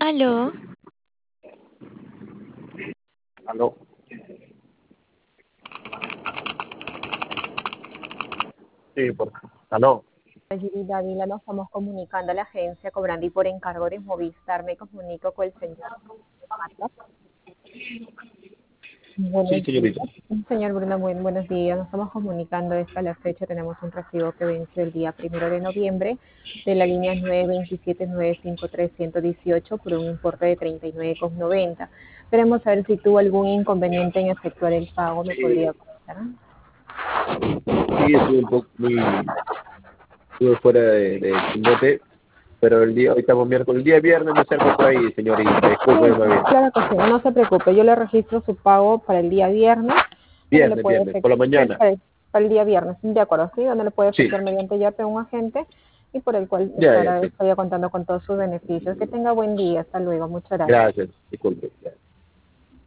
Aló, Aló. Sí, aló. Judy Dávila, nos estamos comunicando a la agencia cobrando y por encargo de Movistar. Me comunico con el señor Marcos. Sí, Buenos señorita. días. Señor Bruno, muy buenos días. Nos estamos comunicando a la fecha. Tenemos un recibo que vence el día 1 de noviembre de la línea 927-953-118 por un importe de 39,90. Queremos saber si tuvo algún inconveniente en efectuar el pago. ¿Me podría comentar? Sí, estuve un poco estuve fuera de Chimbote, pero hoy estamos miércoles, el día viernes me acerco por ahí, señorita, discúlpeme más bien. Claro que sí, no se preocupe, yo le registro su pago para el día viernes, donde le puede Viernes, por la efectuar, mañana. para el día viernes, de acuerdo, sí, donde le puede Sí, efectuar mediante YAPE un agente y por el cual ya, sí. estaría contando con todos sus beneficios. Que tenga buen día, hasta luego, muchas gracias. Gracias, disculpe.